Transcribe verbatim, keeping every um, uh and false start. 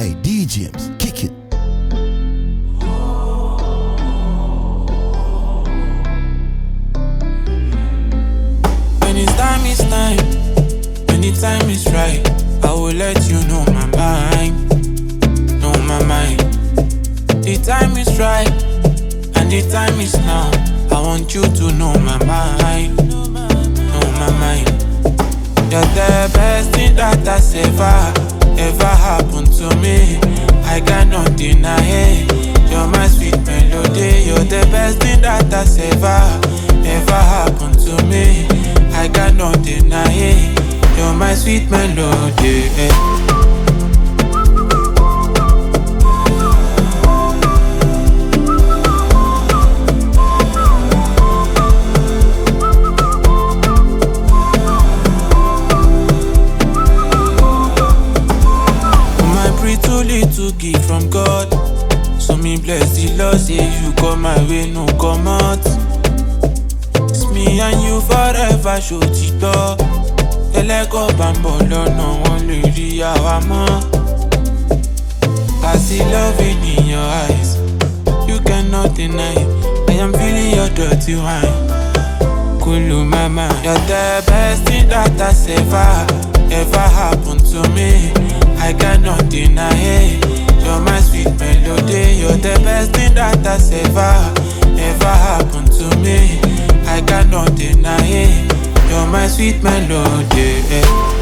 Hey, D Js, kick it. When it's time, it's time. When the time is right, I will let you know my mind. Know my mind. The time is right, and the time is now. I want you to know my mind. Know my mind. You're the best thing that has ever, ever happened to me. I cannot deny it. You're my sweet melody. You're the best thing that has ever, ever happened to me. I cannot deny it. You're my sweet melody. Too little gift from God. So me bless the Lord, say you come my way, no come out. It's me and you forever, show it up. Elego bambo no one lady awamo. I see love in your eyes, you cannot deny it. I am feeling your dirty wine. Kulu mama, you're the best thing that has ever, ever happened to me. I cannot deny it. You're my sweet melody. You're the best thing that has ever, ever happened to me. I cannot deny it. You're my sweet melody.